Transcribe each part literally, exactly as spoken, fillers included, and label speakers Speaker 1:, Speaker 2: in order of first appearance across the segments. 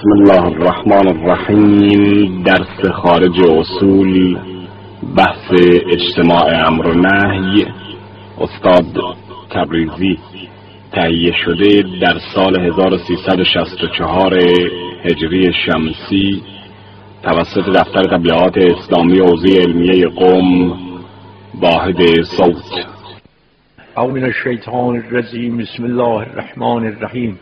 Speaker 1: بسم الله الرحمن الرحیم. درس خارج اصول، بحث اجتماع امر و نهی، استاد تبریزی. تهیه شده در سال هزار و سیصد و شصت و چهار هجری شمسی توسط دفتر تبلیغات اسلامی حوزه علمیه قم، واحد صوت.
Speaker 2: اعوذ من الشیطان الرجیم. بسم الله الرحمن الرحیم.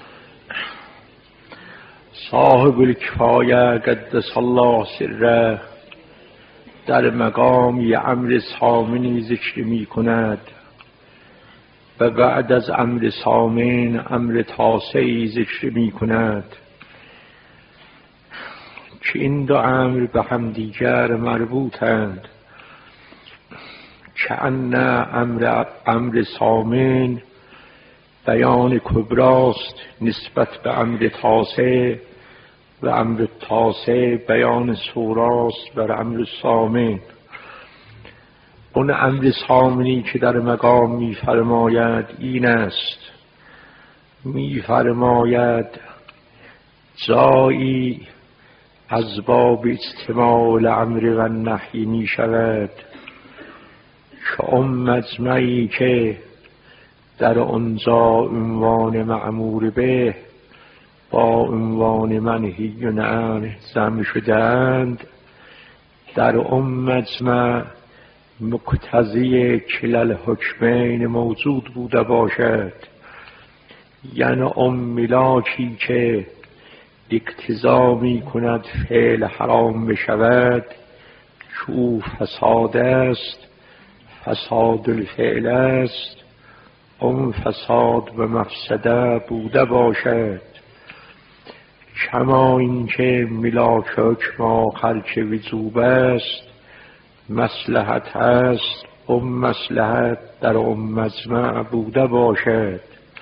Speaker 2: صاحب الکفایه قدس الله سره در مقامی امر سامنی ذکر می کند و بعد از امر سامن امر تاسعی ذکر می کند که این دو امر به هم دیگر مربوطند. که ان امر امر سامن بیان کبراست نسبت به امر تاسع و امر تاسع بیان صوراست بر امر سامن. اون امر سامنی که در مقام می فرماید این است: می فرماید جایی از باب اجتماع الامر و نهی می شود که اون مجمعی که در آنجا عنوان مأمور به با عنوان منهی عنه جمع شدند، در اون مجمع مقتضی کلا الحکمین موجود بوده باشد. یعنی اون ملاکی که اقتضا می کند فعل حرام بشود که او فساد است، فساد الفعل است، اون فساد و مفسده بوده باشد. کما اینکه ملاک حکم آخر که وجوب است مصلحت است، اون مصلحت در اون مجمع بوده باشد.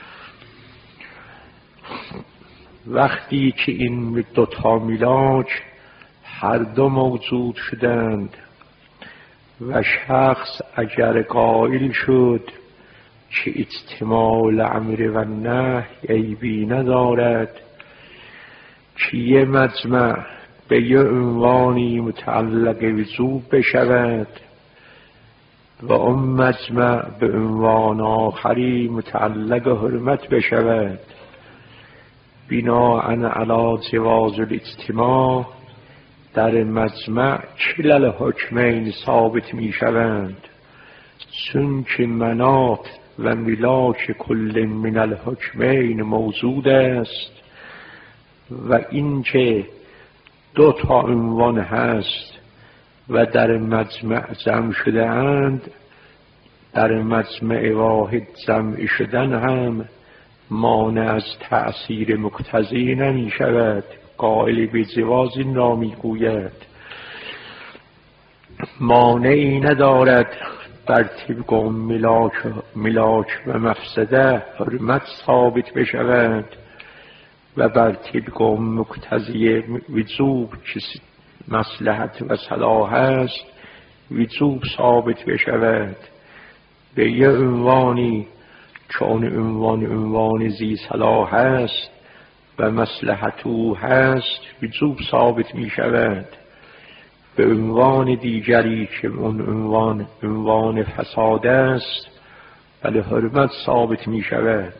Speaker 2: وقتی که این دوتا ملاک هر دو موجود شدند و شخص اگر قائل شد که اجتماع الامر و نهی عیبی ندارد، که یه مجمع به یه عنوانی متعلق وجوب بشود و اون مجمع به عنوان آخری متعلق حرمت بشود، بناءً علی جواز الاجتماع در مجمع کلا الحکمین ثابت می شوند، چون که مناط و ملاک کل من الحکمین موجود است و این که دو تا عنوان هست و در مجمع جمع شده اند، در مجمع واحد جمع شدن هم مانع از تأثیر مقتضی نمی شود. قائل به جواز این را می گوید مانعی ندارد بر طبق ملاک, ملاک و مفسده حرمت ثابت بشود و بر طبق مقتضی وجوب که مصلحت و صلاح است وجوب ثابت بشود. به یه عنوانی چون عنوان عنوان ذی صلاح است و مصلحت او هست وجوب ثابت می شود. به عنوان دیگری که اون عنوان عنوان فساد است ولی حرمت ثابت می شود.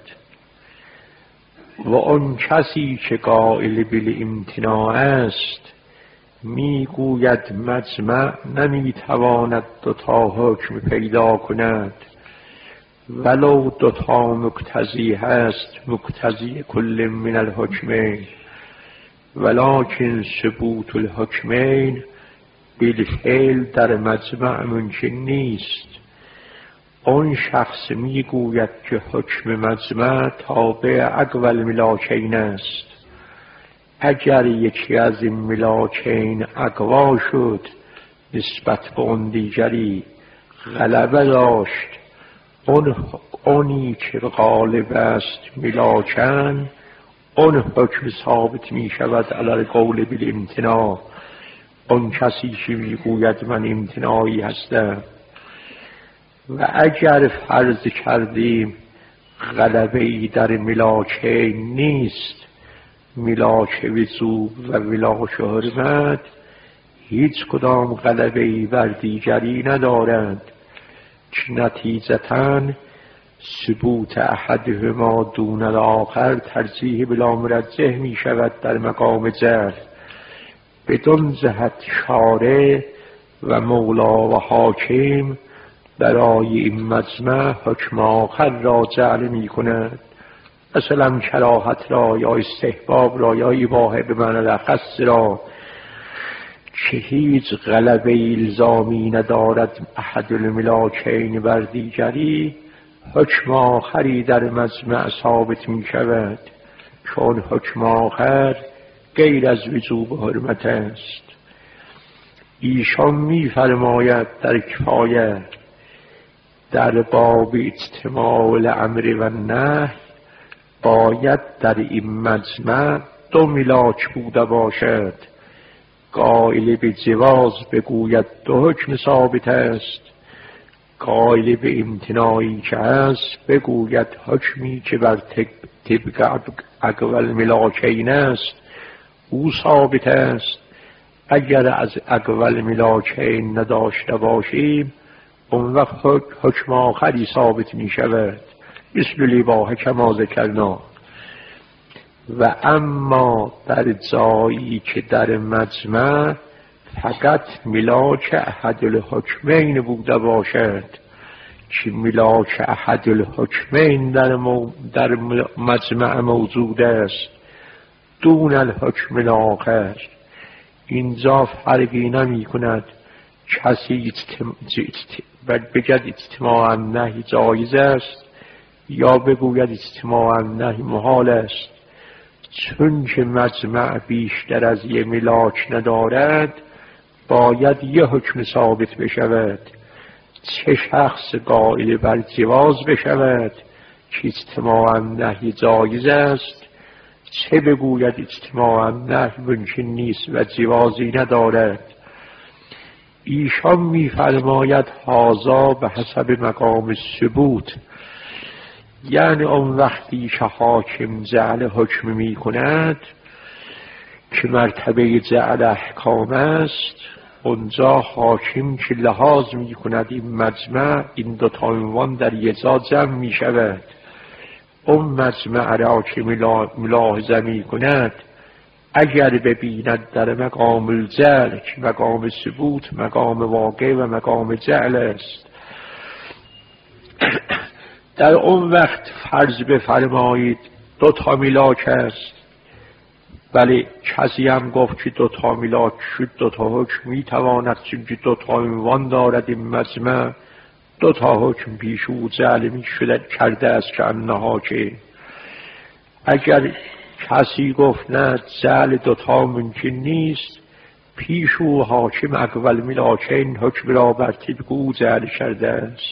Speaker 2: و اون کسی که قائل بالامتناع است می گوید مجمع نمی تواند دوتا حکم پیدا کند ولو دوتا مقتضی هست، مقتضی کل من الحکمین، ولکن ثبوت الحکمین بالفعل در مجمع ممکن نیست. اون شخص می گوید که حکم مجمع تابع اقوى الملاکین است. اگر یکی از این ملاکین اقوا شد نسبت به اون دیگری غلبه داشت، اون اونی که غالب است ملاکن، اون حکم ثابت می شود علی القول بالامتناع. اون کسی که می گوید من امتناعی هستم. و اگر فرض کردیم غلبه ای در ملاکین نیست میلاک وضو و ولاک حرمت هیچ کدام غلبه‌ای بر دیگری ندارند که نتیجتاً ثبوت احدهما دون الاخر ترجیح بلا مرجح می شود در مقام جهل. بدون جهت شارع و مولا و حاکم برای این مجمع حکم آخر را جعل می کند، مثلا کراهت را یا استحباب را یا اباحه به معنی الاخص را که هیچ غلبه الزامی ندارد احد الملاکین بر دیگری، حکم آخری در مجمع ثابت می شود، چون حکم آخر غیر از وجوب حرمت است. ایشان می فرماید در کفایه در باب اجتماع الامر و نهی باید در این مجمع دو ملاک بوده باشد. قائل به جواز بگوید دو حکم ثابت است، قائل به امتناعی که است بگوید حکمی که بر طبق اقوال ملاکین است او ثابت است. اگر از اقوال ملاکین نداشته باشیم اون وقت حکم آخری ثابت می شود، مثل الاباحه کما ذکرنا. و اما در جایی که در مجمع فقط ملاک احد الحکمین بوده باشد که ملاک احد الحکمین در, مو در مجمع موجود است دون الحکم الاخر، اینجا فرقی نمی کند کسی بگد اجتماع النهی جایز است یا بگوید اجتماع النهی محال است. چون که مجمع بیشتر از یه ملاک ندارد باید یه حکم ثابت بشود، چه شخص قائل بر جواز بشود که اجتماع النهی جایز است، چه بگوید اجتماع النهی ممکن نیست و جوازی ندارد. ایشان می فرماید هذا به حسب مقام ثبوت، یعنی اون وقتی که حاکم جعل حکم می کند که مرتبه جعل احکام است، اونجا حاکم که لحاظ می کند این مجمع این دو تا عنوان در یه جا جمع می شود، اون مجمع را که ملاحظه می کند اگر ببیند در مقام الجعل که مقام ثبوت مقام واقع و مقام جعل است، در اون وقت فرض بفرمایید دو تا ملاک است. ولی کسی هم گفت که دو تا ملاک شد دو تا حکم می تواند، چون دو تا عنوان دارد این مجمع دو تا حکم پیش او جعل می شده کرده است که انها که اگر کسی گفت نه جعل دو تا ممکن نیست، پیش او حاکم اقوال ملاکین حکم را بر طبق او جعل کرده است،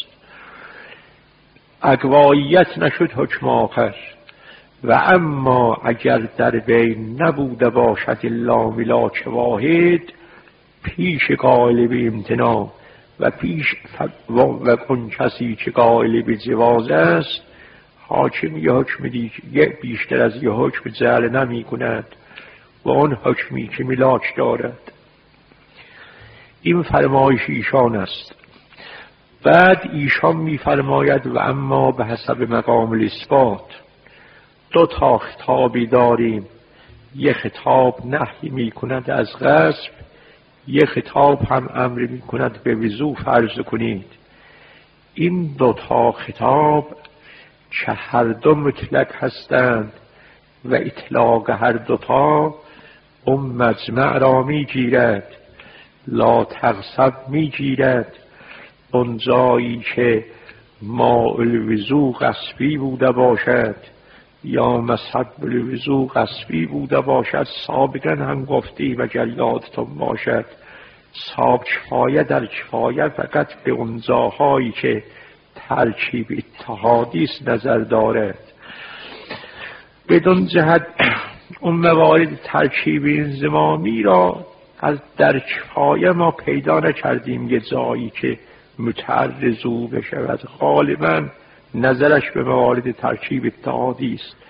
Speaker 2: اقواییت نشد حکم آخر. و اما اگر در بین نبوده باشد الا ملاک واحد، پیش قائل به امتناع و پیش و اون کسی که قائل به جواز است، حاکم یه حکم دیگه بیشتر از یه حکم جعل نمی کند و اون حکمی که ملاک دارد. این فرمایش ایشان است. بعد ایشان می فرماید و اما به حسب مقام الاثبات دو تا خطابی داریم، یک خطاب نهی می کند از غصب، یک خطاب هم امر می کند به وضو فرض کنید. این دو تا خطاب که هر دو مطلق هستند و اطلاق هر دو تا اون مجمع را می گیرد، لا تغصب می گیرد. اون جایی که ماء الوضو غصبی بوده باشد یا مصحب الوضو غصبی بوده باشد، سابقا هم گفتیم اگر یادتون باشد صاحب کفایه در کفایه فقط به اون جاهایی که ترکیب اتحادی است نظر دارد. بدون جهت اون موارد ترکیب انضمامی را از در کفایه ما پیدا نکردیم یه جایی که متعرض او بشود. غالبا نظرش به موارد ترکیب اتحادی است.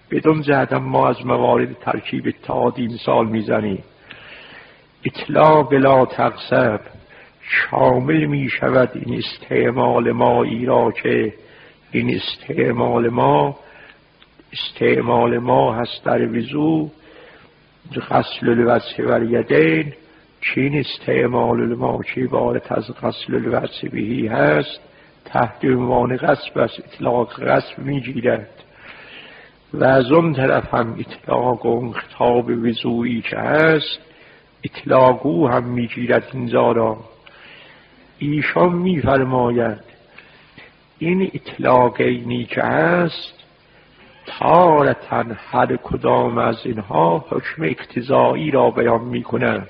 Speaker 2: بدون جهت ما از موارد ترکیب اتحادی مثال میزنیم. اطلاع بلا تقصب شامل می شود این استعمال مایی را که این استعمال ما استعمال ما هست در وضو غسل الوجه و الیدین، که این استعمال ما که عبارت از غسل الوجه بهی هست تحت عنوان غسل است، اطلاق غسل می گیرد. و از اون طرف هم اطلاق اون خطاب وضویی که هست اطلاق او هم می گیرد اینجا را. ایشان می فرماید این اطلاقینی که هست تارتاً هر کدام از اینها حکم اقتضایی را بیان می کنند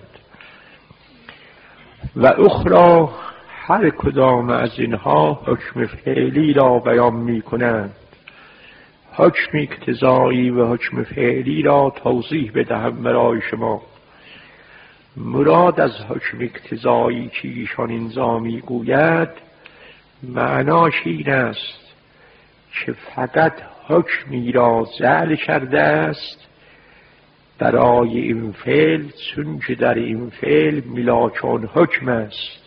Speaker 2: و اخرى هر کدام از اینها حکم فعلی را بیان می کنند. حکم اقتضایی و حکم فعلی را توضیح بدهم برای شما. مراد از حکم اقتضایی که ایشان اینجا می گوید معناش این است که فقط حکمی را جعل کرده است برای این فعل، چون که در این فعل ملاکان حکم است،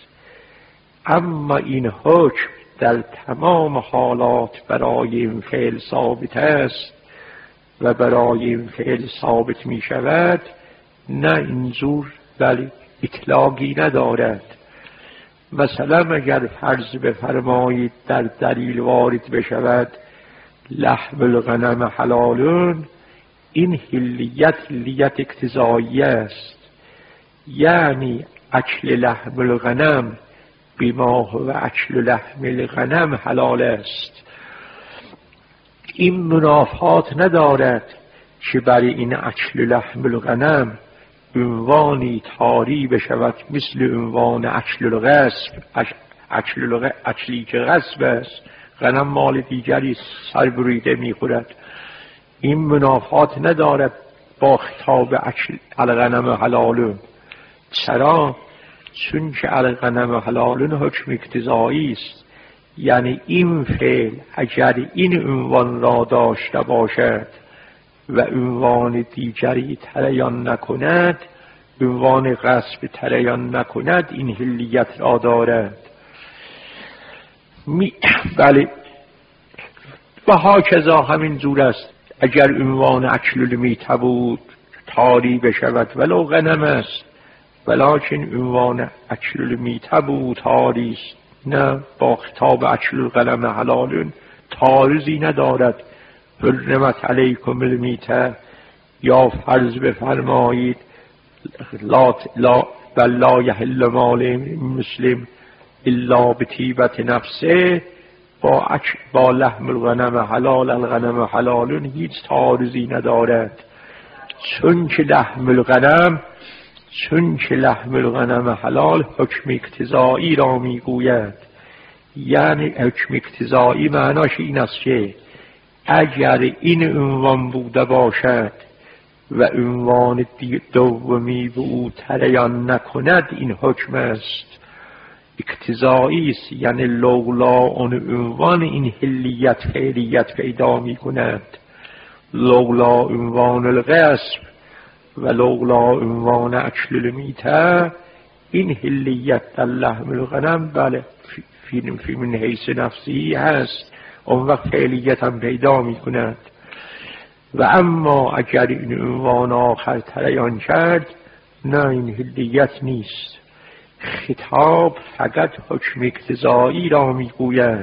Speaker 2: اما این حکم در تمام حالات برای این فعل ثابت است و برای این فعل ثابت می شود، نه اینجور بلی اطلاقی ندارد. مثلا اگر فرض بفرمایید در دلیل وارد بشود لحم الغنم حلالون، این حلیت حلیت اقتضایی است، یعنی اکل لحم الغنم بما هو اکل لحم الغنم حلال است. این منافات ندارد که برای این اکل لحم الغنم عنوانی طاری بشود مثل عنوان اکل الغصب، اکل الغصب اکلی که غصب است، غنم مال دیگری سر بریده میخورد. این منافات ندارد با خطاب اکل الغنم حلالون. چرا؟ چون که الغنم حلالون حکم اقتضایی است، یعنی این فعل اگر این عنوان را داشته باشد و عنوان دیگری تریان نکند، عنوان غصب تریان نکند، این حلیت را دارد. می... بله و هاکذا همین جور است. اگر عنوان اکل المیت بود طاری بشود ولو غنم است، ولکن عنوان اکل المیت بود طاری است، نه با خطاب اکل الغنم حلالون تعارضی ندارد. حرمت علیکم المیته، یا فرض بفرمایید لا لا بل لا یحل مال مسلم الا بطیبت نفسه، با اکل با لحم الغنم حلال الغنم حلالون هیچ تعارضی ندارد. چون که لحم الغنم چون که لحم الغنم حلال حکم اقتضایی را میگوید، یعنی حکم اقتضایی معناش این است که اگر این عنوان بوده باشد و عنوان دومی به او تریان نکند، این حکم است، اقتضایی است، یعنی لولا اون عنوان این حلیت فعلیت پیدا می کند. لولا عنوان الغصب و لولا عنوان اکل المیته، این حلیت در لحم الغنم بله فی, فی من حیث نفسی هست، اون وقت فعلیت هم پیدا می کند. و اما اگر این عنوان آخر تریان کرد، نه این حلیت نیست. خطاب فقط حکم اقتضایی را می گوید.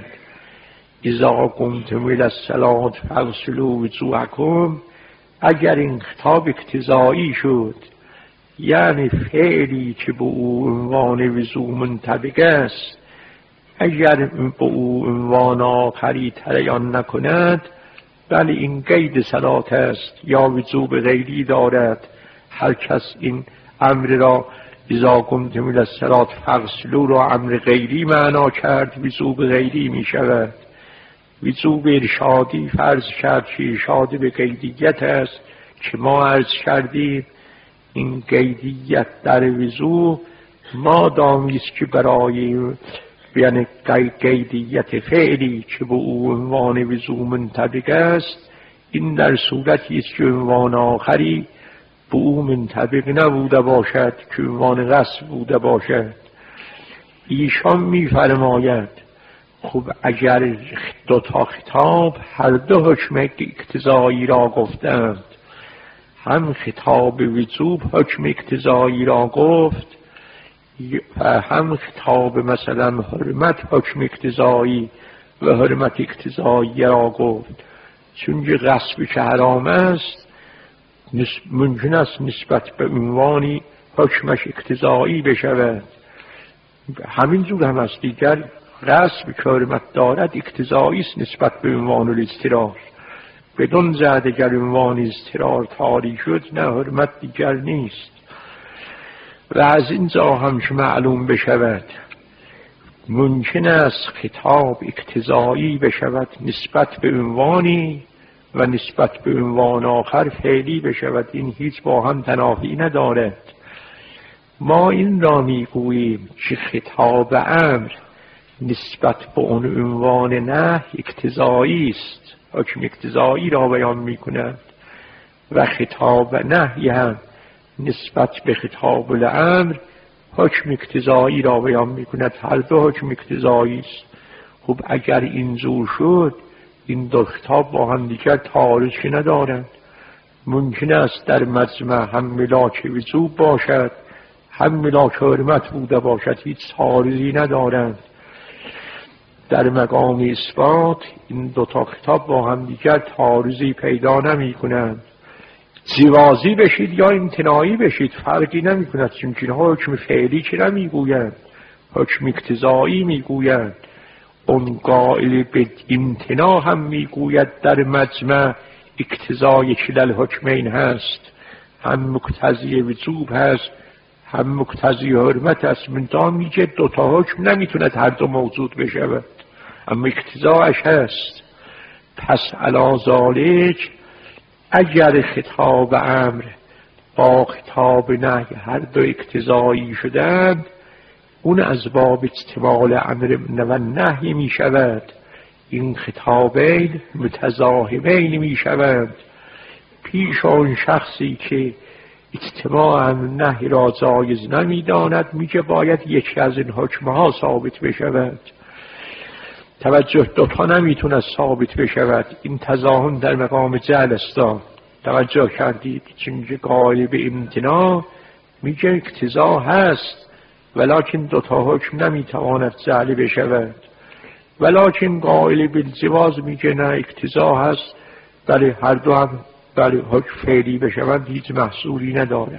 Speaker 2: اذا قمتم الی الصلاة فاغسلوا وجوهکم، اگر این خطاب اقتضایی شد، یعنی فعلی که به او عنوان وضو منطبق است، اگر به او عنوان آخری تریان نکند، بله این قید صلات است یا وضو به غیری دارد. هر کس این امر را اذا قمتم الی الصلاة فاغسلوا را امر غیری معنا کرد، وضو به غیری می شود. وضو به ارشادی فرض کرد که ارشاد به قیدیت است که ما عرض کردیم. این قیدیت در وضو ما دامیست که برای یعنی قیدیت فعلی که به او عنوان وضو منطبق است، این در صورتی است که عنوان آخری به او منطبق نبوده باشد که عنوان غصب بوده باشد. ایشان می‌فرماید خب اگر دو تا خطاب هر دو حکم اقتضایی را گفتند، هم خطاب وجوب حکم اقتضایی را گفت و هم خطاب مثلا حرمت حکم اقتضایی و حرمت اقتضایی را گفت، چون که غصب که حرام است ممکن است نسبت به عنوانی حکمش اقتضایی بشود. همین جور هم است دیگر غصب که حرمت دارد اقتضایی است نسبت به عنوان الاضطرار، بدون زد اگر عنوان اضطرار طاری شد نه حرمت دیگر نیست. و از اینجا هم که معلوم بشود ممکن است خطاب اقتضایی بشود نسبت به عنوانی و نسبت به عنوان آخر فعلی بشود، این هیچ با هم تنافی ندارد. ما این را میگوییم که خطاب امر نسبت به اون عنوان نهی اقتضایی است، حکم اقتضایی را بیان میکند، و خطاب نهی هم نسبت به خطاب الامر حکم اقتضایی را بیان میکند، هر دو حکم اقتضایی است. خب اگر اینجور شد این دو خطاب با هم دیگر تعارض ندارند. ممکن است در مجمع هم ملاک وجوب باشد هم ملاک حرمت بوده باشد، هیچ تعارضی ندارند. در مقام اثبات این دو تا خطاب با هم دیگر تعارضی پیدا نمی کنند. جوازی بشید یا امتناعی بشید فرقی نمی کند، چون که حکم فعلی که نمی گویند، حکم اقتضایی می گویند. اون قائل به امتناع هم می گوید در مجمع اقتضای کلل حکمین هست، هم مقتضی وجوب هست هم مقتضی حرمت است. منتها میگه دو تا حکم نمیتوند هر دو موجود بشود، اما اقتضاش هست. پس علی ذالک اگر خطاب امر با خطاب نهی هر دو اقتضایی شدند، اون از باب اجتمال امر و نهی می شود. این خطابین متضاهمین می شود. پیش آن شخصی که اجتماع امر نهی را جایز نمی داند میگه باید یکی از این حکمها ثابت بشود. توجه دوتا نمیتونه ثابت بشود، این تضاهم در مقام جعل است. توجه کردید؟ چون قائل به امتناع میگه اقتضا هست ولکن دوتا حکم نمیتواند جعل بشود، ولکن قائل به جواز میگه نه اقتضا هست بله هر دو هم بله حکم فعلی بشود هیچ محصولی ندارد.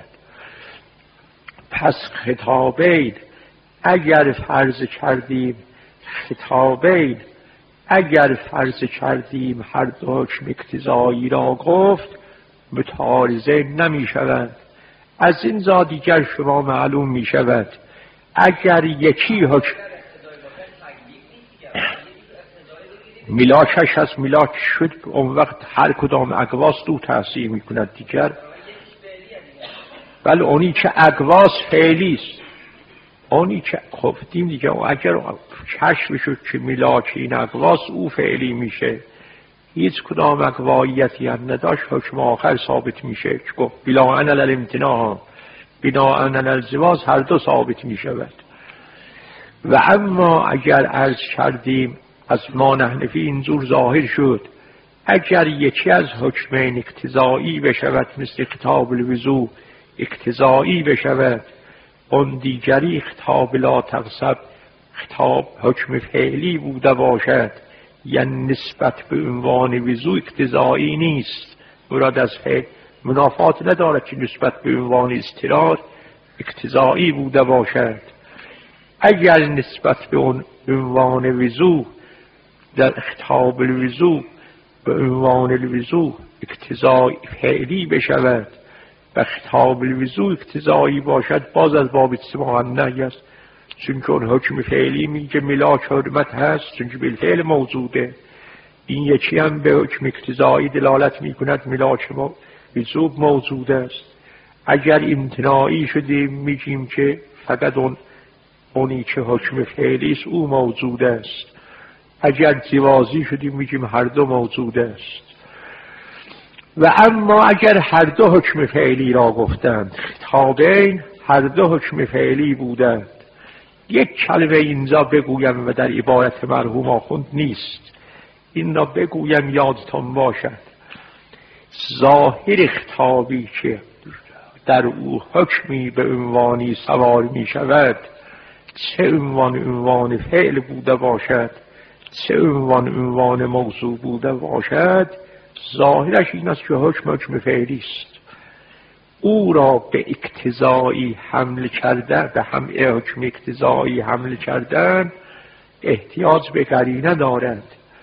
Speaker 2: پس خطابین اگر فرض کردیم خطابین اگر فرض کردیم هر دو حکم اقتضایی را گفت متعارضه نمی شوند. از این جا دیگر شما معلوم می شود اگر یکی حکم ملاکش از ملاک شد اون وقت هر کدام اقواس دو تأثیر می کند دیگر. بله اونی که اقواس فعلی است، اونی که گفتیم دیگه اگر کشف شد که ملاک این اقواس او فعلی میشه، هیچ کدام اقواییتی هم نداشت حکم آخر ثابت میشه که گفت بلا ان الامتناع بلا ان الجواز هر دو ثابت میشود. و اما اگر عرض کردیم از ما نحنفی اینجور ظاهر شد اگر یکی از حکمین اقتضایی بشود مثل خطاب الوضوء اقتضایی بشود، اون دیگری خطاب لا تغصب خطاب حکم فعلی بوده باشد، یعنی نسبت به عنوان وضوء اقتضایی نیست، مراد از فعل منافات ندارد که نسبت به عنوان اضطرار اقتضایی بوده باشد. اگر نسبت به اون عنوان وضوء در خطاب الوضوء به عنوان الوضوء اقتضای فعلی بشود و خطاب الوضوء اقتضایی باشد، باز از باب اجتماع نهی است، چون که اون حکم فعلی میگه ملاک حرمت هست چون که بالفعل موجوده. این یکی هم به حکم اقتضایی دلالت میکند ملاک وضوء موجود است. اگر امتناعی شدیم میگیم که فقط اون اونی که حکم فعلی است او موجود است. اگر جوازی شدیم میگیم هر دو موجود است. و اما اگر هر دو حکم فعلی را گفتند، خطابین هر دو حکم فعلی بودند، یک کلمه اینجا بگویم و در عبارت مرحوم آخوند نیست، این را بگویم یادتان باشد. ظاهر خطابی که در او حکمی به عنوانی سوار می شود، چه عنوان عنوان فعل بوده باشد، چه عنوان عنوان موضوع بوده باشد، ظاهرش این است که حکم حکم فعلی است. او را به اقتضایی حمل کردن، به هم حکم اقتضایی حمل کردن احتیاج به قرینه دارد.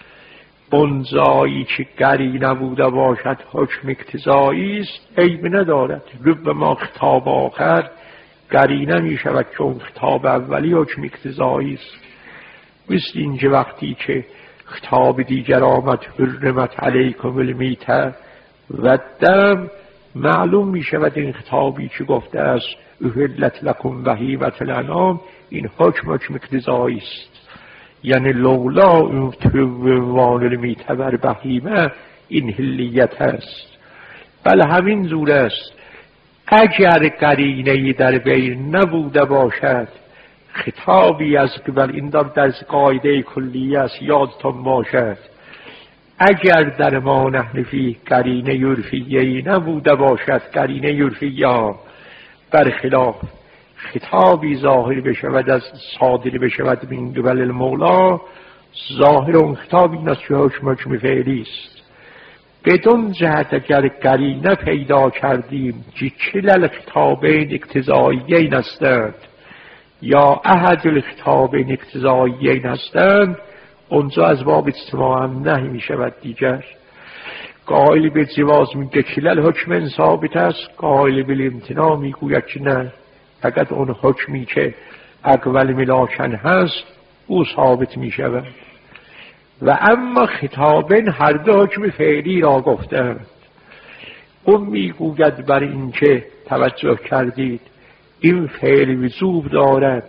Speaker 2: بنزایی که قرینه بوده باشد حکم اقتضایی است، عیب ندارد. رب ما خطاب آخر قرینه می شود چون خطاب اولی حکم اقتضایی است. مثل اینکه وقتی که خطاب دیگر آمد حرمت علیکم المیتة و الدم، معلوم می شود این خطابی که گفته است احلت لکم بهیمة الانعام، این حکم حکم اقتضایی است. یعنی لولا اون توان المیتة بر بهیمه این حلیت است. بله همین زور است. اگر قرینه‌ای در بین نبوده باشد، خطابی از قبل، این در قاعده کلی است یادتان باشد، اگر در ما نحن فی قرینه عرفیه‌ای نبوده باشد، قرینه عرفیه برخلاف خطابی ظاهر بشود از صادر بشود من قبل المولا، ظاهر اون خطاب این است که حکم حکم فعلی است. بدون جهت اگر قرینه پیدا کردیم که کلا الخطابین اقتضاییین هستند یا احد الخطابین اقتضاییین هستند، اونجا از باب اجتماع هم نهی می شود. دیگر قائل به جواز میگه کلا حکم ثابت است، قائل به امتناع میگوید که نه، فقط اون حکمی که اقول ملاکن هست او ثابت می شود. و اما خطابین هر دو حکم فعلی را گفتند. اون میگوید بر این که توجه کردید این فعل وجوب دارد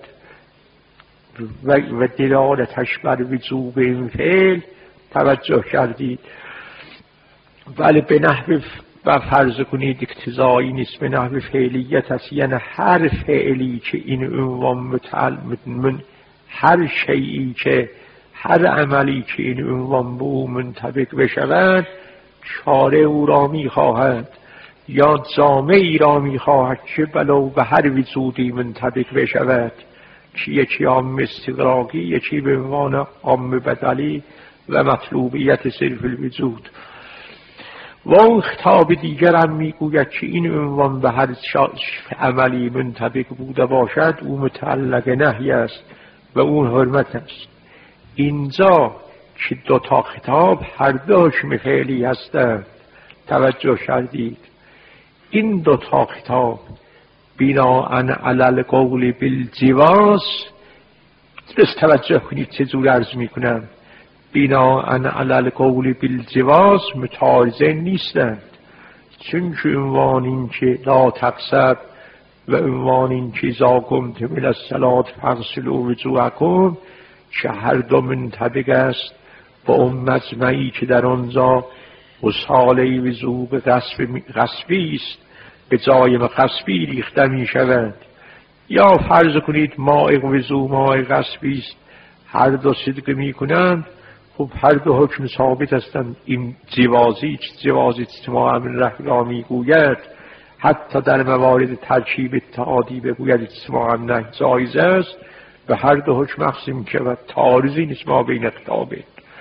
Speaker 2: و, و دلالتش بر وجوب این فعل توجه کردید، ولی به نحو و فرض کنید اقتضایی نیست، به نحو فعلیت است. یعنی هر فعلی که این عنوان متعلق من هر شیئی که هر عملی که این عنوان به او منطبق بشود چاره او را می خواهد یا جامعی را می خواهد که بلو به هر وجودی منطبق بشود، که یکی عام استغراقی، یکی به عنوان عام بدلی و مطلوبیت صرف الوجود. و اون خطاب دیگر هم میگوید که این عنوان به هر عملی منطبق بوده باشد او متعلق نهی است و اون حرمت است. اینجا که دو تا خطاب هر دو حکم فعلی هستند، توجه کردید این دو تا خطاب بناءً علی القول بالجواز، درست توجه کنید چه جور عرض میکنم، بناءً علی القول بالجواز متعارضین نیستند. چون که عنوان این که لا تقصر و عنوان این که اذا قمتم الی الصلاة فاغسلوا وجوهکم که هر دو منطبق است با اون مجمعی که در آنجا وصاله وضوء غصبی است به جای غصبی ریخته می شود، یا فرض کنید ماء وضوء ماء غصبی است، هر دو صدق می کنند، خب هر دو حکم ثابت هستند. این جوازی جواز اجتماع امر نهی را می گوید، حتی در موارد ترکیب اتحادی بگوید اجتماع امر نهی جایز است و هر دو حکم اقسیم می شود، تعارضی نیست ما بین خطابین.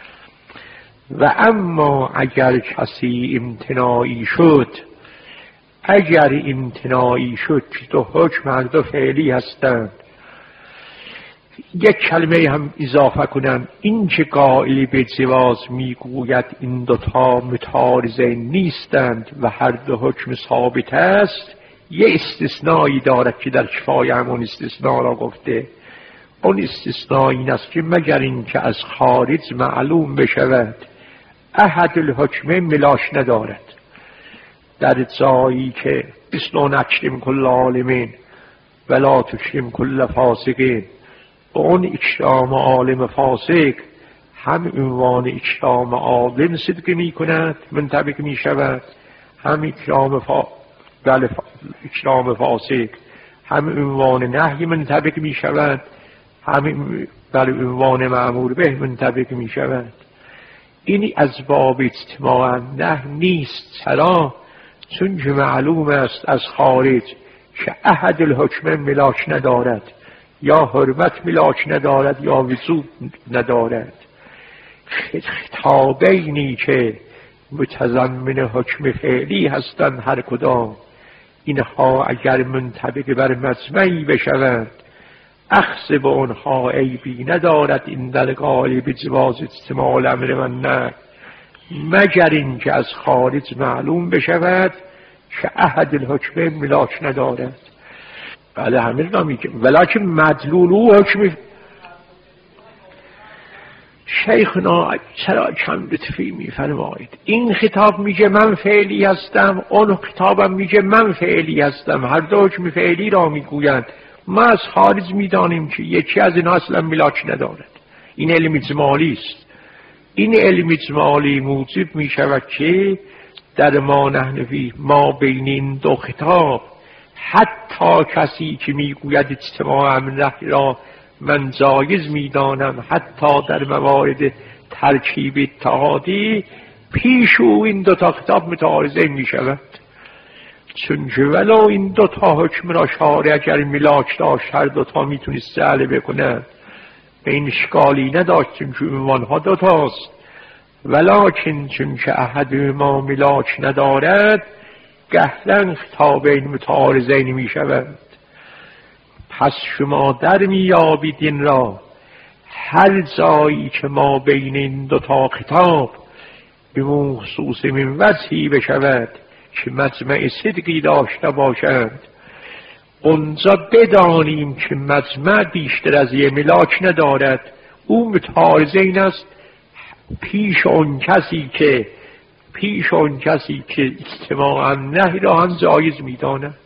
Speaker 2: و اما اگر کسی امتناعی شد، اگر امتناعی شد که دو حکم هر دو فعلی هستند، یک کلمه هم اضافه کنم، این که قائل به جواز میگوید این دوتا متعارضین نیستند و هر دو حکم ثابت است، یه استثنایی دارد که در کفایه همون استثناء را گفته. اون استثناء این است که مگر این که از خارج معلوم بشود احد الحکم ملاش ندارد. در جایی که اسلام اکرم کل عالمین ولا تکرم کل فاسقین، اون اکرام عالم فاسق هم عنوان اکرام عالم صدق می کند، منطبق می شود، هم اکرام فا بله اکرام فاسق، هم عنوان نهی منطبق می شود، هم بله عنوان مأمور به منطبق می شود. این از باب اجتماع نه نیست. چرا؟ چون که معلوم است از خارج که احد الحکم ملاک ندارد، یا حرمت ملاک ندارد یا وجوب ندارد. خطابینی که متضمن حکم فعلی هستند هر کدام، اینها اگر منطبق بر مجمعی بشوند اخذ به اونها عیبی ندارد. این در غالب جواز اجتماع الامر و نه، مگر اینکه از خارج معلوم بشود که احد الحکم ملاک ندارد. بله همین را میگه ولکن مدلول او حکم. شیخنا چرا کم لطفی میفرمایید؟ این خطاب میگه من فعلی هستم، اون خطابم میگه من فعلی هستم، هر دو حکم فعلی را میگویند. ما از خارج میدانیم که یکی از این اصلا ملاک ندارد. این علم اجمالی است. این علم اجمالی موجب میشود که در ما نحنفی ما بین این دو خطاب حتی کسی که میگوید اجتماع امر را من جایز میدانم، حتی در موارد ترکیب اتحادی پیش او این دو تا خطاب متعارضه می شود. چون که ولو این دو تا حکم را شارع اگر ملاک داشت هر دو تا میتونست جعل بکنند، به این اشکالی نداشت چون که عنوانها دو تاست. ولکن چون که احد ما ملاک ندارد گهرن خطابین متعارضه می شود. پس شما در میابید این را هر جایی که ما بین این دو تا خطاب به خصوص من وجهی بشود که مجمع صدقی داشته باشند، اونجا بدانیم که مجمع بیشتر از یه ملاک ندارد. او متعارضه این است پیش اون کسی که پیش اون کسی که اجتماع نهی را هم جایز میداند.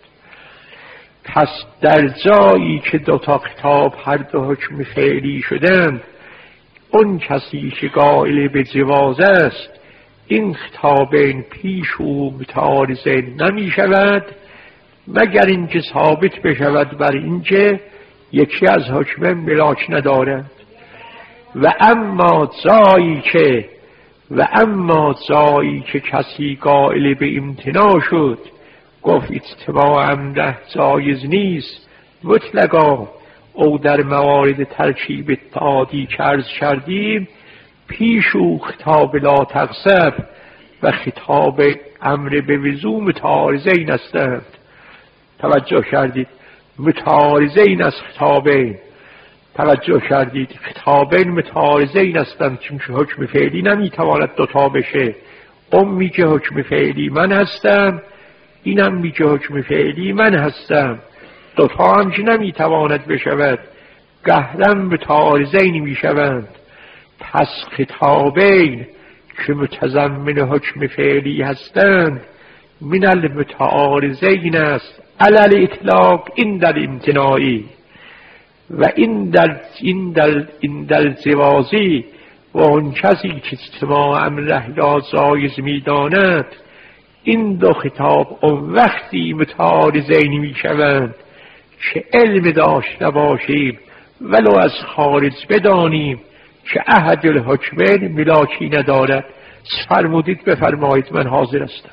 Speaker 2: پس در جایی که دو تا خطاب هر دو حکم فعلی شدند، اون کسی که قائل به جواز است این خطابین پیش او متعارضه نمی شود، مگر اینکه ثابت بشود بر اینکه یکی از حکم ملاک ندارد. و اما جایی که و اما جایی که کسی قائل به امتناع شد، گفت اجتماع امر جایز نیست مطلقا، او در موارد ترکیب اتحادی که عرض کردیم پیش او خطاب لا تغضب و خطاب امر به وضو متعارضه این هستند. توجه کردید؟ متعارضه این از خطابین. توجه کردید؟ خطابین متعارضه این هستند چون حکم فعلی نمیتواند دوتا بشه. اون میگه حکم فعلی من هستم، اینم میگه حکم فعلی من هستم، دوتا هم که نمیتواند بشود، گهرم متعارضین میشوند. پس خطابین که متضمن حکم فعلی هستند من المتعارضین است علل اطلاق این در امتناعی و این در این در این در جوازی. و اون کسی که اجتماع امر را جایز میداند این دو خطاب اون وقتی متعارضین میشوند که علم داشته باشیم ولو از خارج بدانیم که احد الحکمین ملاکی ندارد. فرمودید بفرمایید من حاضر هستم.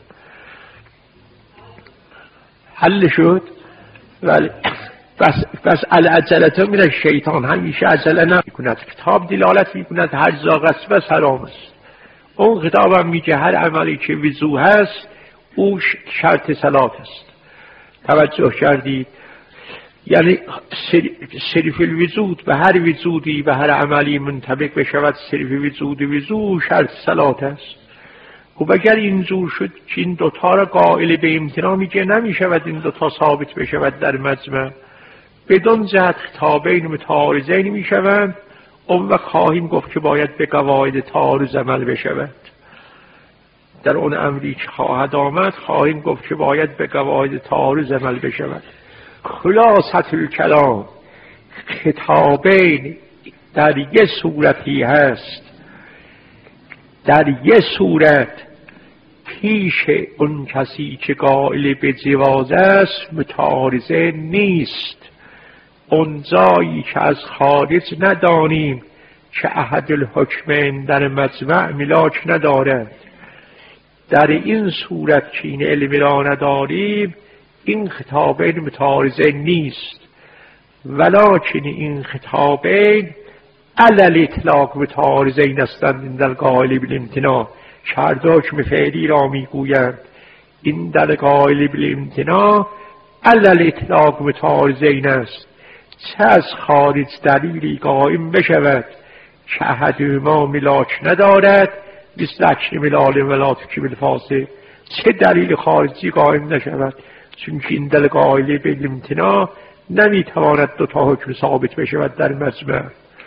Speaker 2: حل شد؟ ولی بس بس العجلت من الشیطان، همیشه عجله نمیکند. کتاب دلالت میکند هر جا قصبه حرام است. اون کتاب هم میگه هر عملی که وضو هست او شرط صلات است. توجه کردید؟ یعنی صرف الوجود به هر وجودی به هر عملی منطبق بشود صرف وجود وضو شرط صلات است. خب اگر اینجور شد که این دوتا را قائل به امتناع میگه نمیشود این دوتا ثابت بشود در مجمع، بدون جهت خطابین متعارضین میشوند. اون وقت خواهیم گفت که باید به قواعد تعارض عمل بشود. در اون امری که خواهد آمد خواهیم گفت که باید به قواعد تعارض عمل بشود. خلاصه الکلام، خطابین در یه صورتی هست، در یه صورت پیش اون کسی که قائل به جواز است متعارضه نیست. اون جایی که از خارج ندانیم که احد الحکمین در مجمع ملاک ندارد، در این صورت که این علم را نداریم این خطابین متعارضه نیست، ولکن این خطابین علل اطلاق متعارضین هستند در قائل بالامتناع که هر دو حکم فعلی را میگویند. این در قائل بالامتناع علل اطلاق متعارضین است، چه از خارج دلیلی قائم بشود که احدهما ملاک ندارد مثل اکل ملال ولا تکمل فاسد، چه دلیل خارجی قائم نشود، چون این در قائل بالامتناع نمیتواند دو تا حکم ثابت بشود در مجمع.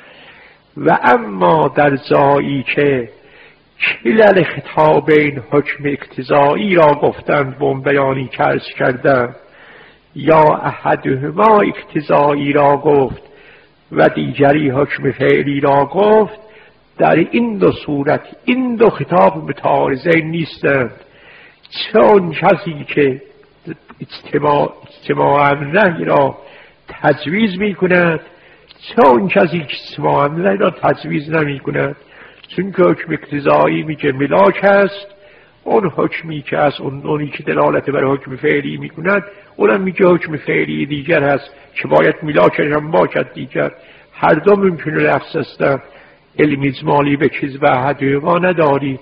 Speaker 2: و اما در جایی که کلل خطابین حکم اقتضایی را گفتند و اون بیانی که عرض کردند، یا احدهما اقتضایی را گفت و دیگری حکم فعلی را گفت، در این دو صورت این دو خطاب متعارضه نیستند. چون کسی که اجتماع, اجتماع امرنهی را تجویز می کند، چون کسی که اجتماع امرنهی را تجویز نمی کند، چون که حکم اقتضایی می که ملاک است، اون حکمی که از اون اونی که دلالت بر حکم فعلی می کند اونم می که حکم فعلی دیگر هست که باید ملاکش هم باشد دیگر. هر دو ممکنه لفظ هستند، علم اجمالی به چیز و احدهما نداریم.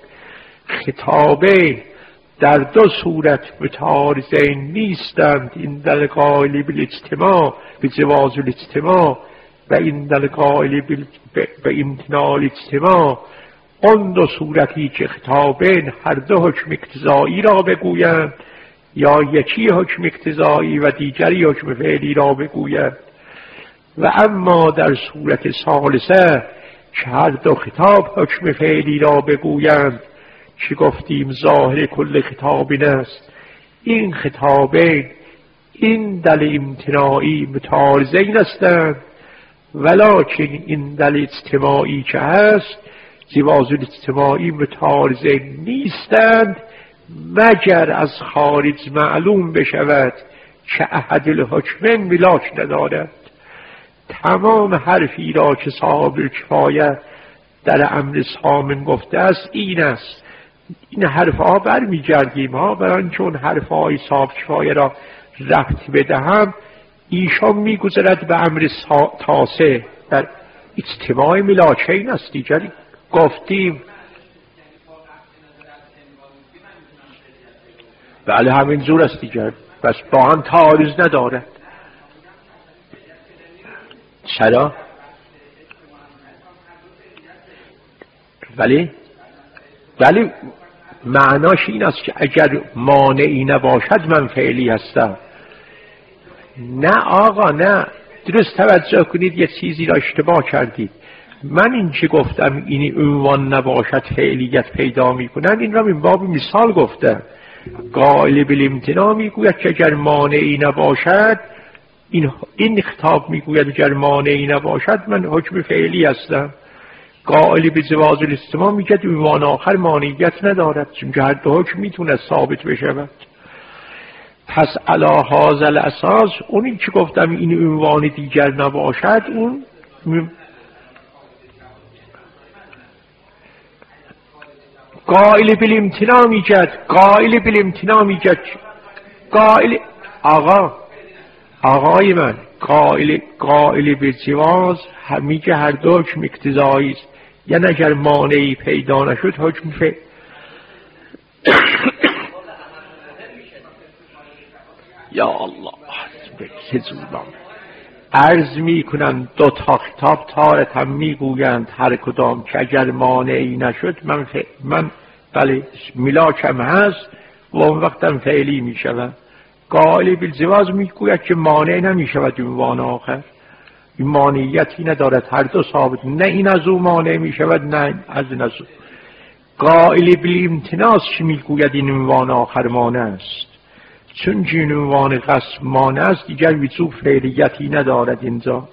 Speaker 2: خطابه در دو صورت متعارضه نیستند، این در قائل بالاجتماع به جواز الاجتماع و این در قائل به امتناع الاجتماع. اون دو صورتی که خطابین هر دو حکم اقتضایی را بگویند یا یکی حکم اقتضایی و دیگری حکم فعلی را بگویند. و اما در صورت ثالثه که هر دو خطاب حکم فعلی را بگویند که گفتیم ظاهر کل خطابین است، این خطابین این دل امتناعی متعارضین هستند، ولکن این دل اجتماعی که هست جواز الاجتماعی متعارضه نیستند، مگر از خارج معلوم بشود که احد الحکمین ملاک ندارد. تمام حرفی را که صاحب الکفایه در امر سامن گفته است این است. این حرفها برمی گردیم ها بران چون حرفهای صاحب کفایه را ربط بدهم، ایشان می گذرد به امر تاسع در اجتماع ملاکین است. دیگری گفتیم بله همین زور است دیگر، بس با هم تعارض ندارد. چرا؟ ولی ولی معناش این است که اگر مانعی نباشد من فعلی هستم. نه آقا نه، درست توجه کنید، یه چیزی را اشتباه کردید. من این چی گفتم اینی عنوان نباشد فعلیت پیدا میکنن، این را من باب مثال گفتم. قائل بالامتناع میگوید که اگر مانعی نباشد، این این خطاب میگوید اگر مانعی نباشد من حکم فعلی هستم. قائل به جواز الاجتماع میگه عنوان آخر مانعیت ندارد، چون هر دو حکم میتونه ثابت بشود. پس علی هذا الاساس اونی که گفتم این عنوان دیگر نباشد، اون قائل بالامتناع میگه قائل بالامتناع میگه قائل آقا آقای من قائل قائل به جواز میگه هر دو حکم اقتضایی است، یعنی اگر مانعی پیدا نشد حکم فعل. یا الله چه زودم عرض می کنند دو تا خطاب تارت هم می گویند هر کدام که اگر مانعی نشد من ف... من بله ملاکم هست و اون وقتم فعلی می شود. قائل بالجواز می گوید که مانع نمی شود عنوان آخر، این مانعیتی ندارد، هر دو ثابت، نه این از او مانع می شود نه از این از او. قائل بالامتناع چی می گوید این عنوان آخر مانع است، چون این عنوان قسم مانع است دیگر وجوب فعلیتی ندارد اینجا.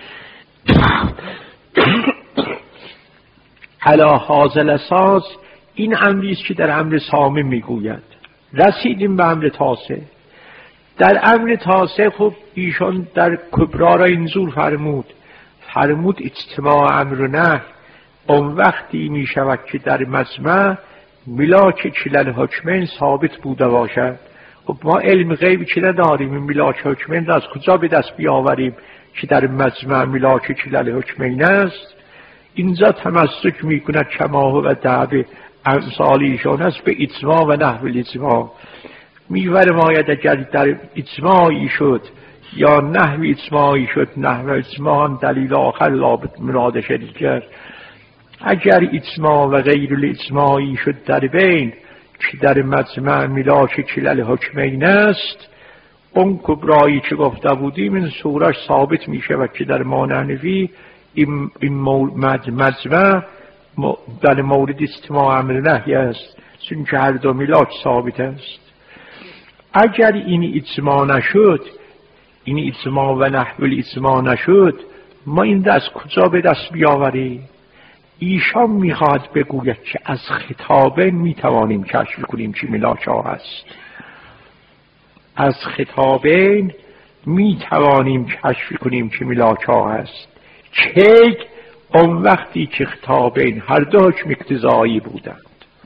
Speaker 2: علی هذا الاساس این امری است که در امر سامه میگوید. رسیدیم به امر تاسع. در امر تاسع خب ایشان در کبرا را اینجور فرمود فرمود اجتماع امر و نهی اون وقتی می شود که در مجمع ملاک کلل حکمین ثابت بوده باشد. خب ما علم غیبی که نداریم، این ملاک حکمین را از کجا به دست بیاوریم که در مجمع ملاک کلل حکمین است؟ اینجا تمسک می کند کما و دعب امثال ایشان است به اجماع و نحو الاجماع. می فرماید اگر در اجماعی شد یا نحو اجماعی شد، نحو اجماع دلیل آخر لابد مراد شدیگر. اگر اجماع و غیر الاجماعی شد در بین که در مجمع ملاک کلل حکمین است، اون کبرایی که گفته بودیم این سورش ثابت می شود که در مانعنوی این, این مجمع در مورد اجتماع امر نهی است، چون که هر دو ملاک ثابت است. اگر این اجماع نشد، این اجماع و نحو الاجماع نشد، ما این دست کجا به دست بیاوریم؟ ایشان میخواد بگوید که از خطابین میتوانیم کشف کنیم چی ملاک ها هست. از خطابین میتوانیم کشف کنیم چی ملاک ها هست. چه اون وقتی که خطابین هر دو حکم اقتضایی بودند.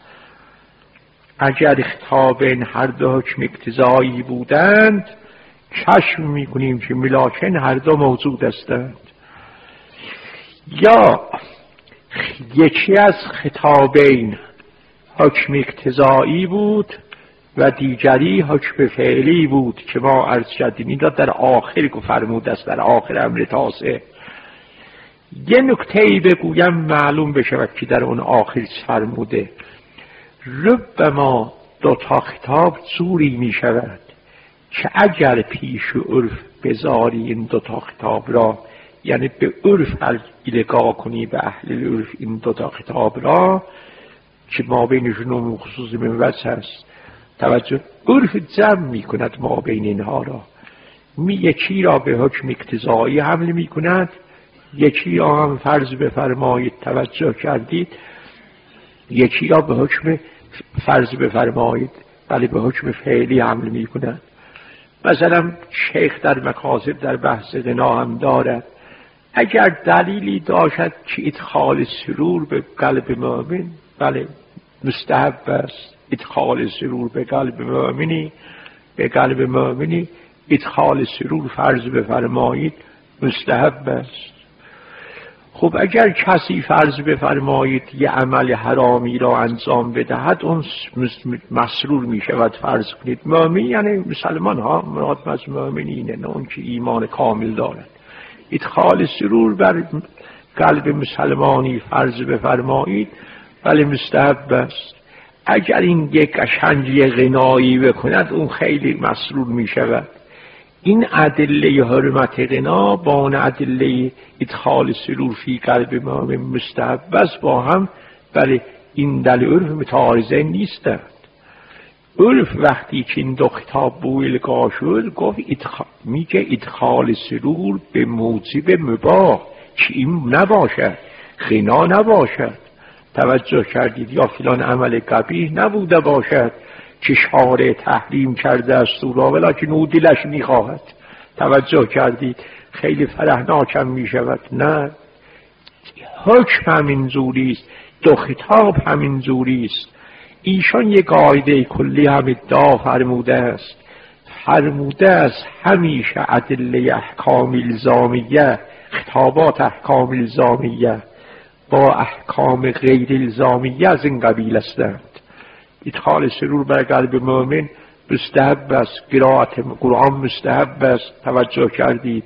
Speaker 2: اگر خطابین هر دو حکم اقتضایی بودند کشف میکنیم که ملاکین هر دو موجود هستند. یا یکی از خطابین حکم اقتضایی بود و دیگری حکم فعلی بود که ما عرض کردیم این را در آخر که فرموده است، در آخر امر تاسع. یه نکته‌ای بگویم معلوم بشود که در اون آخر فرموده. ربما دو تا خطاب جوری می شود که اگر پیش عرف بذاری این دو تا خطاب را، یعنی به عرف الگا کنی، به اهل عرف این دو تا خطاب را که ما بینشون و خصوص من وجه هست، توجه عرف جمع می کند ما بین اینها را. می یکی را به حکم اقتضایی حمل می کند، یکی را هم فرض بفرمایید، توجه کردید، یکی را به حکم فرض بفرمایید ولی به حکم فعلی حمل می کند. مثلا شیخ در مکاسب در بحث غنا هم دارد اگر دلیلی داشت که ادخال سرور به قلب مؤمن، بله مستحب است. ادخال سرور به قلب مؤمنی، به قلب مؤمنی ادخال سرور فرض بفرمایید مستحب است. خب اگر کسی فرض بفرمایید یه عمل حرامی را انجام بدهد، اون مسرور می شود. فرض کنید مؤمن یعنی مسلمان ها، مراد از مؤمنینه، نه اون که ایمان کامل دارد. ادخال سرور بر قلب مسلمانی فرض بفرمایید ولی مستحب است. اگر این یک قشنگی غنایی بکند اون خیلی مسرور می شود. این ادله حرمت غنا با اون ادله ادخال سرور فی قلب مؤمن مستحب است با هم، ولی این دل عرف متعارضه نیستند. عرف وقتی که این دو خطاب بویلگاه شد گفت ادخال، میگه ادخال سرور به موجب مباح که این نباشد، غنا نباشد. توجه کردید؟ یا فلان عمل قبیح نبوده باشد که شارع تحریم کرده است او را ولکن او دلش میخواهد. توجه کردید؟ خیلی فرحناکم میشود. نه، حکم همین جوری است، دو خطاب همین جوری است. ایشان یک قاعده کلی هم ادعا فرموده است، فرموده است همیشه ادله احکام الزامیه، خطابات احکام الزامیه با احکام غیر الزامیه از این قبیل هستند. ادخال سرور بر قلب مؤمن مستحب است، قرائت قرآن مستحب است. توجه کردید؟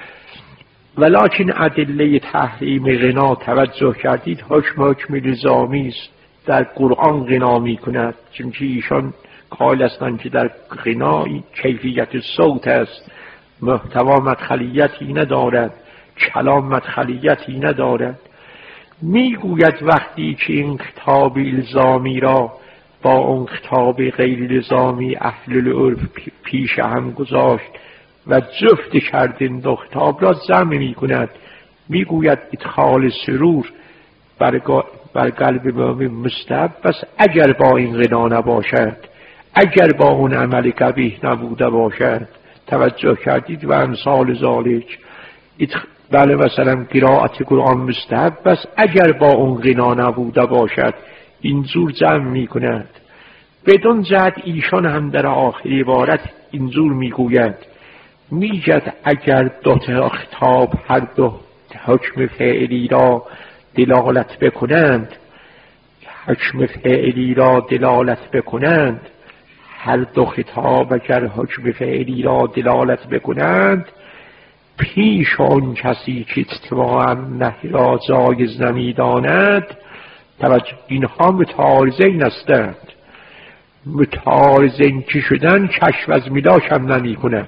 Speaker 2: ولکن ادله تحریم غنا، توجه کردید، حکم حکم الزامی است. در قرآن غنا می کند، چون که ایشان قائل هستند که در غنا کیفیت صوت است، محتوا مدخلیتی ندارد، کلام مدخلیتی ندارد. میگوید وقتی که این خطاب الزامی را با اون خطاب غیر الزامی اهل العرف پیش هم گذاشت و جفت کردن دو خطاب را جمع می کند، میگوید ادخال سرور بر, بر قلب مومن مستحب است اگر با این غنا نباشد، اگر با اون عمل قبیح نبوده باشد. توجه کردید؟ و امثال ذالک. بله مثلا قرائت قرآن مستحب است اگر با اون غنا نبوده باشد. اینجور جمع میکند. بدون جهت ایشان هم در آخر عبارت اینجور میگوید، میگد اگر دو تا خطاب هر دو حکم فعلی را دلالت بکنند، حکم فعلی را دلالت بکنند، هر دو خطاب اگر حکم فعلی را دلالت بکنند، پیش آن کسی که اتباعاً نهی را جایز نمیداند. توجه، اینها متعارضین هستند. متعارضین که شدن کشف از میلاک هم نمی کند.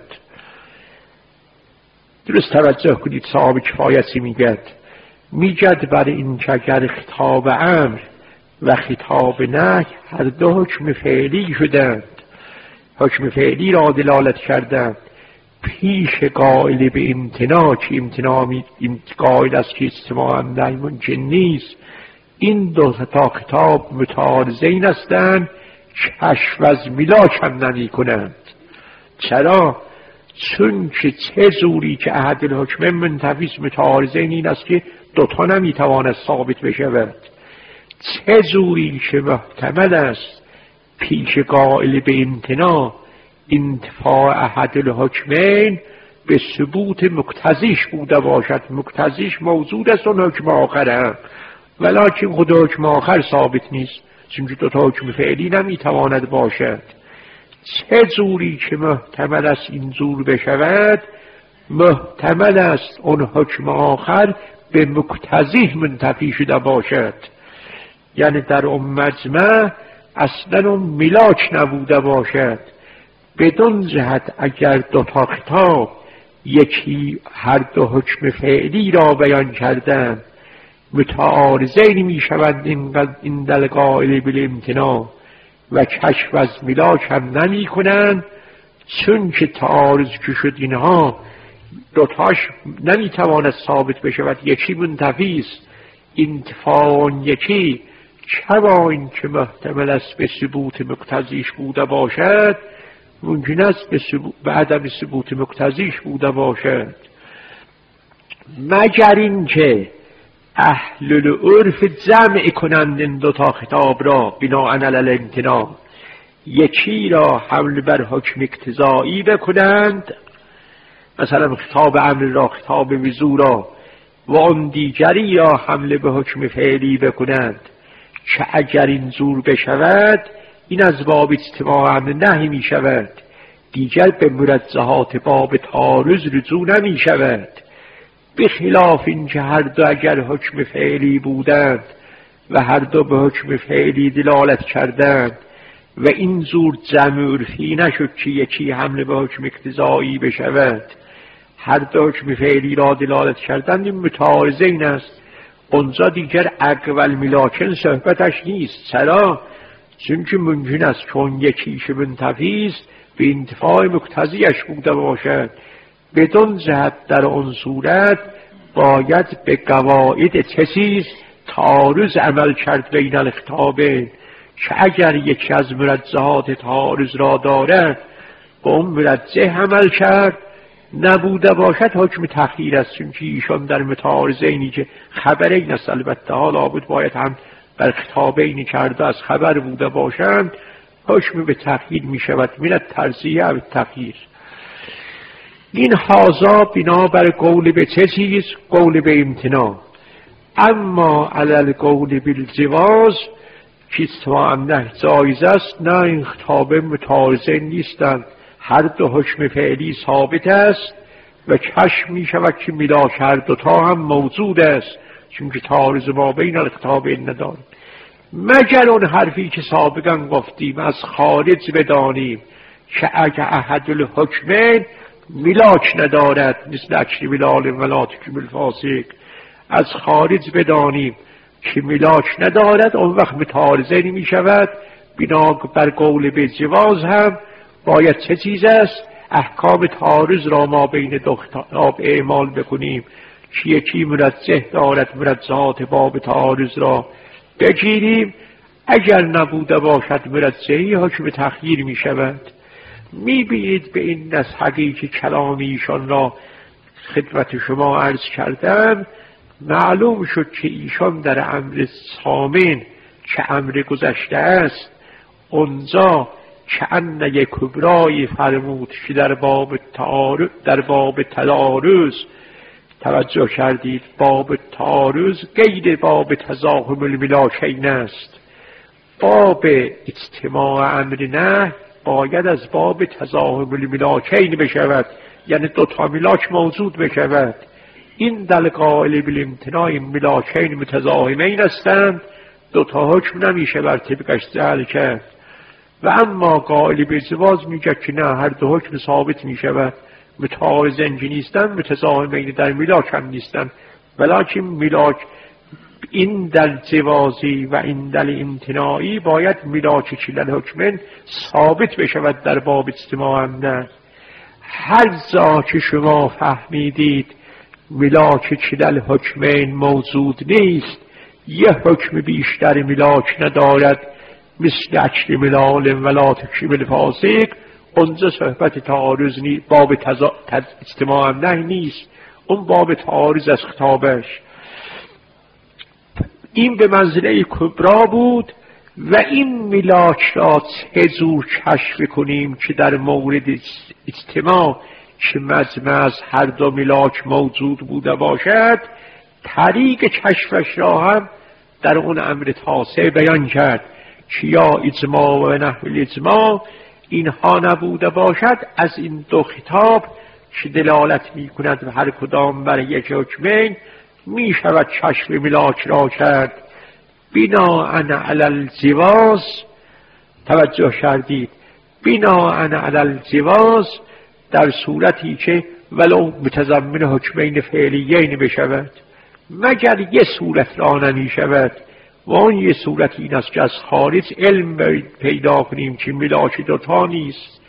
Speaker 2: درست توجه کنید. صاحب کفایتی میگد میگد برای این که اگر خطاب امر و خطاب نهی هر دو حکم فعلی شدند، حکم فعلی را دلالت کردند، پیش قائل به امتناع که امتناع قائل است که استماع نهی ممکن نیست، این دو تا خطاب متعارضین هستند، کشف از میلاک هم نمی کنند. چرا؟ چون که چه زوری که احد الحکم منتفیس متعارضین این است که دوتا نمیتواند ثابت بشود. چه زوری که محتمل است پیش قائل به امتناع انتفاع احد الحکمین به ثبوت مقتضیش بوده باشد. مقتضیش موجود است اون حکم آخر هم، ولیکن خود حکم آخر ثابت نیست، چون که دوتا حکم فعلی نمیتواند باشد. چه زوری که محتمل است این زور بشود، محتمل است اون حکم آخر به مقتضیه منتفی شده باشد. یعنی در اون مجمع اصلا اون میلاک نبوده باشد. بدون جهت اگر دو تا خطاب یکی هر دو حکم فعلی را بیان کردن، متعارضین می شوند این دل قائل بالامتناع و کشف از میلاک هم نمی کنند، چون که تعارض که شد اینها دوتاش نمی تواند ثابت بشود. یکی منتفی است، انتفاع یکی چرا این که محتمل است به ثبوت مقتضیش بوده باشد، ممکن است به, به عدم ثبوت مقتضیش بوده باشد، مگر این که اهل العرف جمع کنند این دو تا خطاب را بناء علی الامتناع، یکی را حمل بر حکم اقتضایی بکنند، مثلا خطاب امر را خطاب وضو را، و اون دیگری را حمل به حکم فعلی بکنند که اگر این زور بشود این از باب اجتماع امر نهی می شود، دیگر به مرجحات باب تعارض رجوع نمی شود. بخلاف این که هر دو اگر حکم فعلی بودند و هر دو به حکم فعلی دلالت کردند و این زور جمع عرفی نشد که یکی حمله به حکم اقتضایی بشود، هر دو حکم فعلی را دلالت کردند، این متعارضین است. اونجا دیگر اقول میلاکن صحبتش نیست. چرا؟ چون که ممکن است چون یکیش منتفی است به انتفاع مقتضیش بوده باشد. بدون جهت در اون صورت باید به قواعد چه چیز تعارض عمل کرد بین الخطابین، که اگر یکی از مرجحات تعارض را دارد با اون مرجح عمل کرد، نبوده باشد حکم تخییر است. چون که ایشان در متعارضینی که خبرین است، البته حالا بود باید هم بر خطابینی کرده از خبر بوده باشند، حکم به تخییر می شود من الترجیح و تخییر. این حاضا بنا بر قول به چه چیز؟ قول به امتناع. اما علل قول بالجواز که استماع نه جایز است، نه، این خطاب متعارضین نیستند، هر دو حکم فعلی ثابت است و کشف می شود که میلاک هر دوتا هم موجود است، چون که تعارض ما بین الخطابین نداریم. مگر اون حرفی که سابقا گفتیم از خارج بدانیم که اگر احد الحکمین میلاک ندارد، مثل اکل بلال ولا تکم الفاسق، از خارج بدانیم که میلاک ندارد، اون وقت متعارضین می شود. بنا بر قول به جواز هم باید چه چیز است؟ احکام تعارض را ما بین دو خطاب اعمال بکنیم، که یکی مرجح دارد مرجحات باب تعارض را بگیریم. اگر نبوده باشد مرجحی حکم تخییر می شود. می بینید به این نسخی که کلام ایشان را خدمت شما عرض کردم معلوم شد که ایشان در امر سامن که امر گذشته است اونجا که ان یک کبرای فرمود که در باب تعارض در باب تعارض توجه کردید باب تعارض غیر باب تزاحم الملاکین است. باب اجتماع امر نه باید از باب تزاحم الملاکین بشود، یعنی دو تا ملاک موجود بشود. این دل قائل بالامتناع ملاکین متزاحمین هستند، دو تا حکم نمیشه بر طبقش جعل کرد. و اما قائل به جواز میگه که نه، هر دو حکم ثابت میشود، متعارضین که نیستن، متزاحمین در ملاک هم نیستن، ولیکن ملاک این در جوازی و این در امتناعی باید ملاک کلل حکمین ثابت بشود در باب اجتماع هم نه. هر جا که شما فهمیدید ملاک کلل حکمین موجود نیست، یه حکم بیشتر ملاک ندارد مثل اکل ملال ولا تکشیب فاسق، اونجا صحبت تعارض نیست، باب تزا... تز... اجتماع هم نه نیست، اون باب تعارض از خطابش. این به منزله کبرا بود و این ملاک را چه جور کشف کنیم که در مورد اجتماع که مجمع از هر دو ملاک موجود بوده باشد، طریق کشفش را هم در اون امر تاسع بیان کرد که یا اجماع و نحو الاجماع اینها نبوده باشد. از این دو خطاب که دلالت می کند و هر کدام بر یک حکمین می شود کشف ملاک را کرد. بناءً علی الجواز، توجه کردید، بناءً علی الجواز در صورتی که ولو متضمن حکمین فعلیین بشود، مگر یه صورت را نمی شود و اون یه صورت این است که از خارج علم پیدا کنیم که ملاک دوتا نیست.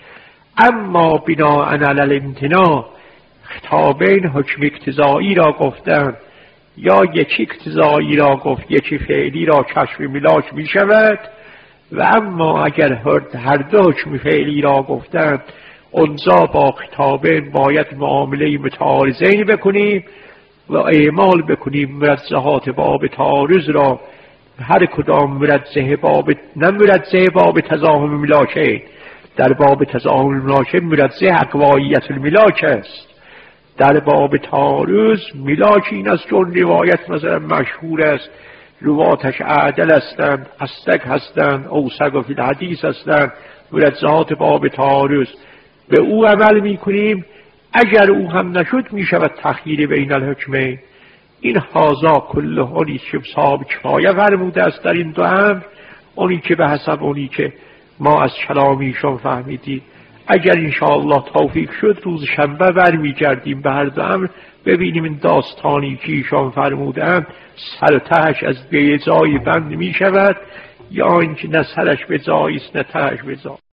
Speaker 2: اما بناءً علی الامتناع خطابین حکم اقتضایی را گفتند، یا یکی اقتضایی را گفت یکی فعلی را کشف ملاک می شود. و اما اگر هر دو حکم فعلی را گفتند اونجا با خطابین باید معامله متعارضین بکنیم و اعمال بکنیم مرجحات باب تعارض را، هر کدام مرجح باب نه مرجح باب تزاحم ملاکین. در باب تزاحم ملاکین مرجح اقواییت الملاک است، در باب تعارض ملاک این است چون روایت مثلا مشهور است، رواتش عدل هستند، اصدق هستند، اوثق و فی الحدیث هستند، مرجحات باب تعارض به او عمل میکنیم. اگر او هم نشد میشود تخییر بین الحکمین. این هازا کله اونی که صاحب کفایه فرموده است در این دو امر، اونی که به حسب اونی که ما از کلامیشون فهمیدیم. اگر انشاءالله توفیق شد روز شنبه برمیگردیم به هر دو امر، ببینیم این داستانی که ایشان فرمودند سر تهش از به جایی بند می شود یا اینکه نه سرش به جایی است نه تهش به جایی.